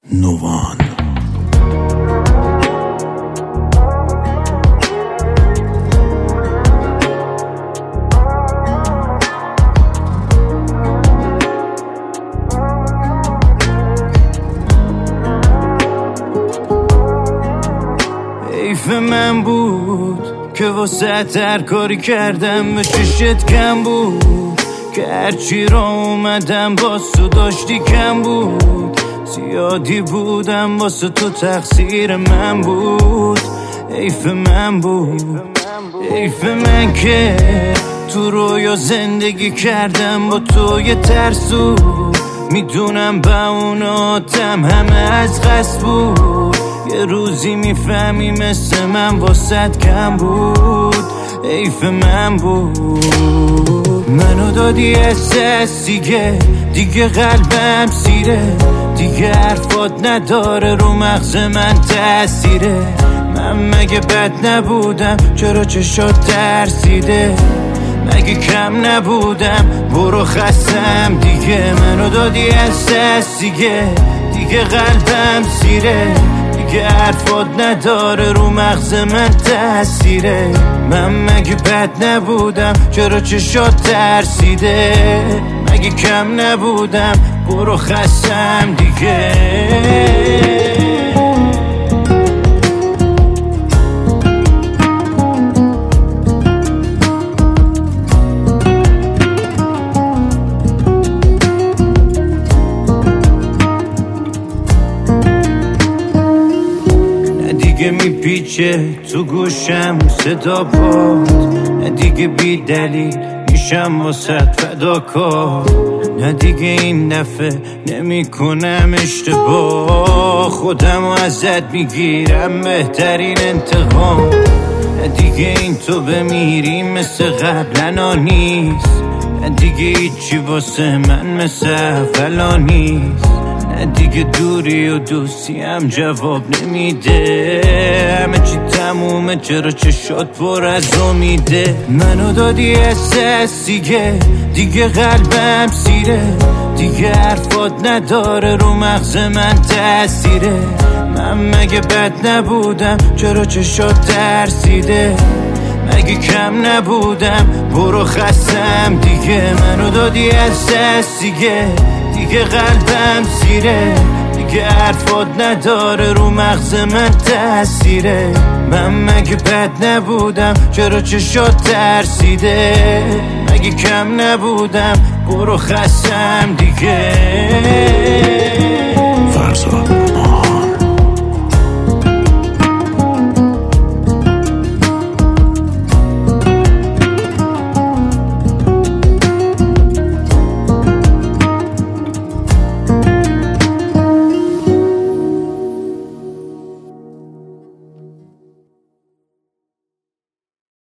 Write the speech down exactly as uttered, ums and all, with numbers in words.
نوان. حیف من بود که واسه هر کاری کردم به چشت کم بود، که هرچی را اومدم باز تو داشتی کم بود. زیادی بودم واسه تو تقصیر من بود. حیف من بود، حیف من که تو رویا زندگی کردم با تو یه ترسو. میدونم با اوناتم همه از قصد بود. یه روزی میفهمی مثل من واسد کم بود. حیف من بود. منو دادی احساس دیگه دیگه قلبم سیره، دیگه حرفات نداره رو مغز من تأثیره. من مگه بد نبودم چرا چشات ترسیده؟ مگه کم نبودم برو خستم دیگه. منو دادی احساس دیگه دیگه قلبم سیره، دیگه حرفات نداره رو مغز من تأثیره. من مگه بد نبودم چرا چشات ترسیده؟ مگه کم نبودم برو خستم دیگه. دیگه میپیچه تو گوشم صدا باد، نه دیگه بی دلیل میشم واسه فداکار. نه دیگه این دفعه نمی کنم اشتباه، خودم و ازت میگیرم بهترین انتقام. نه دیگه این تو بمیری مثل قبلنا نیست، نه دیگه هیچی واسه من مثل اولا نیست. نه دیگه دوری و دوستی هم جواب نمیده، همه چی تمومه چرا چشات پر از امیده. منو دادی احساس دیگه دیگه قلبم سیره، دیگه حرفات نداره رو مغز من تأثیره. من مگه بد نبودم چرا چشات ترسیده؟ مگه کم نبودم برو خستم دیگه. منو دادی احساس دیگه دیگه قلبم سیره، دیگه حرفات نداره رو مغز من تأثیره. من مگه بد نبودم چرا چشات ترسیده؟ مگه کم نبودم برو خستم دیگه.